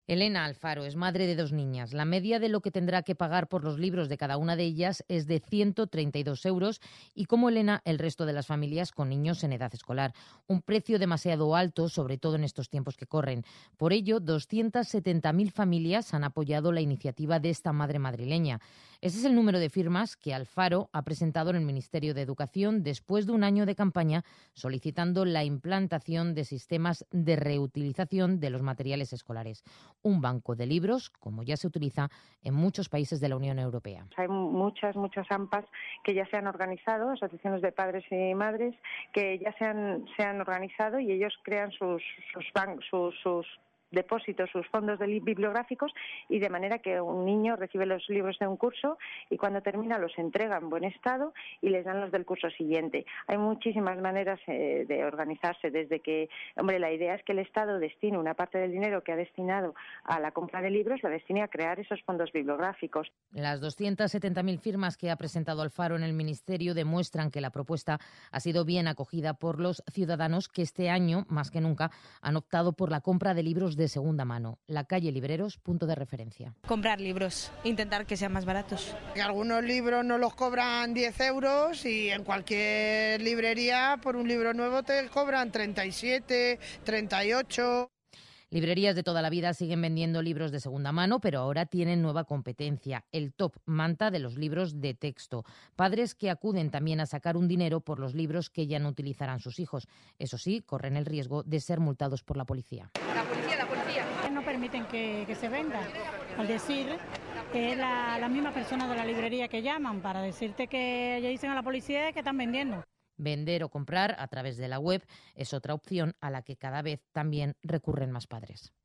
Elena Alfaro es madre de 2 niñas. La media de lo que tendrá que pagar por los libros de cada una de ellas es de 132 euros y, como Elena, el resto de las familias con niños en edad escolar. Un precio demasiado alto, sobre todo en estos tiempos que corren. Por ello, 270.000 familias han apoyado la iniciativa de esta madre madrileña. Ese es el número de firmas que Alfaro ha presentado en el Ministerio de Educación después de un año de campaña solicitando la implantación de sistemas de reutilización de los materiales escolares. Un banco de libros, como ya se utiliza en muchos países de la Unión Europea. Hay muchas AMPAs que ya se han organizado, asociaciones de padres y madres, que ya se han organizado y ellos crean sus depósitos, sus fondos bibliográficos, y de manera que un niño recibe los libros de un curso y cuando termina los entrega en buen estado y les dan los del curso siguiente. Hay muchísimas maneras de organizarse, desde que, la idea es que el Estado destine una parte del dinero que ha destinado a la compra de libros, la destine a crear esos fondos bibliográficos. Las 270.000 firmas que ha presentado Alfaro en el Ministerio demuestran que la propuesta ha sido bien acogida por los ciudadanos que este año, más que nunca, han optado por la compra de libros de segunda mano. La calle Libreros, punto de referencia. Comprar libros, intentar que sean más baratos. Algunos libros no los cobran 10 euros y en cualquier librería por un libro nuevo te cobran 37, 38... Librerías de toda la vida siguen vendiendo libros de segunda mano, pero ahora tienen nueva competencia, el top manta de los libros de texto. Padres que acuden también a sacar un dinero por los libros que ya no utilizarán sus hijos. Eso sí, corren el riesgo de ser multados por la policía. La policía. No permiten que se venda. Al decir que es la misma persona de la librería que llaman para decirte que ya dicen a la policía que están vendiendo. Vender o comprar a través de la web es otra opción a la que cada vez también recurren más padres.